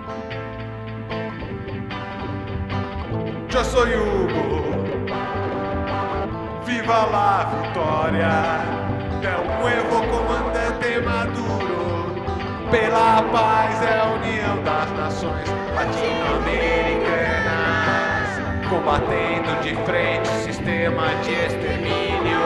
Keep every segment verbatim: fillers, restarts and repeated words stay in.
Eu sou Hugo, viva la vitória, é o nuevo comandante Maduro, pela paz é a união das nações latino-americanas, combatendo de frente o sistema de extermínio.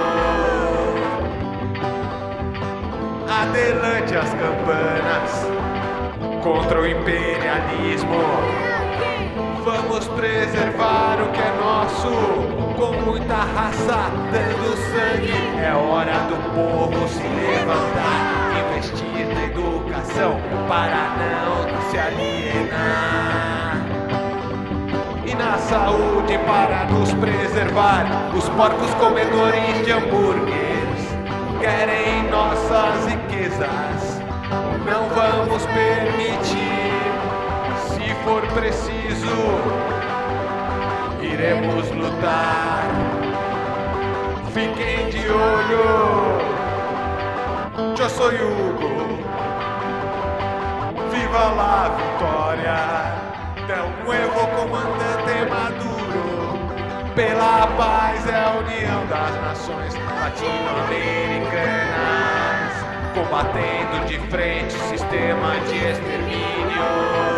Adelante as campanas contra o imperialismo. Vamos preservar o que é nosso, com muita raça, dando sangue. É hora do povo se levantar, investir na educação para não se alienar. E na saúde para nos preservar, os porcos comedores de hambúrgueres querem nossas riquezas. Não vamos permitir. Se for preciso, iremos lutar. Fiquem de olho. Eu sou Hugo, viva la vitória, del nuevo comandante Maduro, pela paz é a união das nações latino-americanas, combatendo de frente o sistema de extermínio.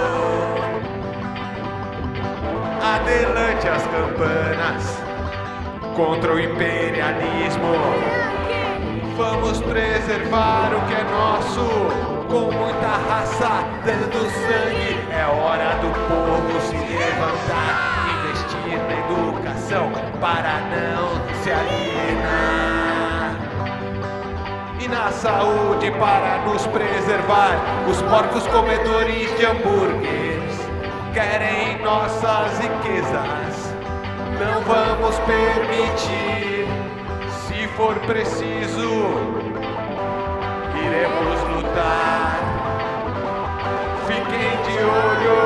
Adelante as campanas contra o imperialismo. Vamos preservar o que é nosso, com muita raça, dando sangue. É hora do povo se levantar, investir na educação para não se alienar. E na saúde para nos preservar, os porcos comedores de hambúrgueres querem nossas riquezas. Não vamos permitir. Se for preciso, iremos lutar. Fiquem de olho.